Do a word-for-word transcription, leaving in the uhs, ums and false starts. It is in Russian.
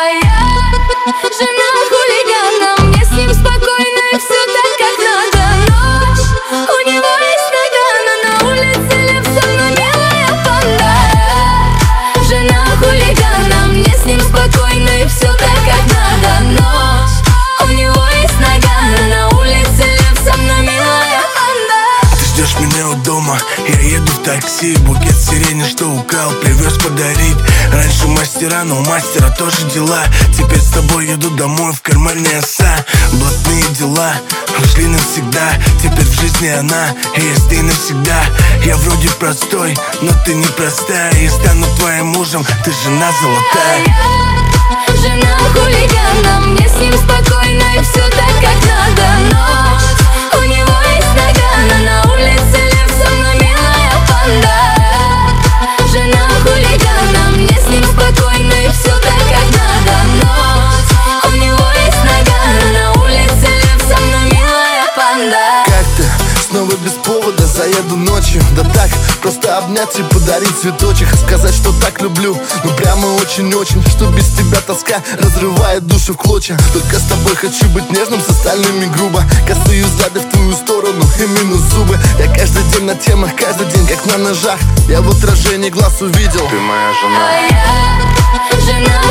А я жена хулигана, мне с ним спокойно и все так, как надо. Ночь, у него есть наган, а на улице лев со мной милая панда. Я жена хулигана, мне с ним спокойно и все так, как надо. Ночь, у него есть наган, а на улице лев со мной милая панда. Ты ждешь меня у дома, я еду в такси. Букет сирени, что украл, привез подарить. Раньше мастера, но у мастера тоже дела. Теперь с тобой еду домой, в кармане оса. Блатные дела ушли навсегда. Теперь в жизни она, и я с ней навсегда. Я вроде простой, но ты не простая. И стану твоим мужем, ты жена золотая. А я жена хулигана, мне с ним спокойно и все так, как надо. Ночь, у него есть наган, а на улице лев со мной милая панда. Я жена хулигана, мне с ним спокойно и все так, как надо. Ночь, у него есть наган, а на улице лев со мной милая панда. Как ты? Снова без повода заеду ночью. Да так, просто обнять и подарить цветочек. Сказать, что так люблю, ну прямо очень-очень. Что без тебя тоска разрывает душу в клочья. Только с тобой хочу быть нежным, с остальными грубо. Косые взгляды в твою сторону и минус зубы. Я каждый день на темах, каждый день как на ножах. Я в отражении глаз увидел, ты моя жена. А я жена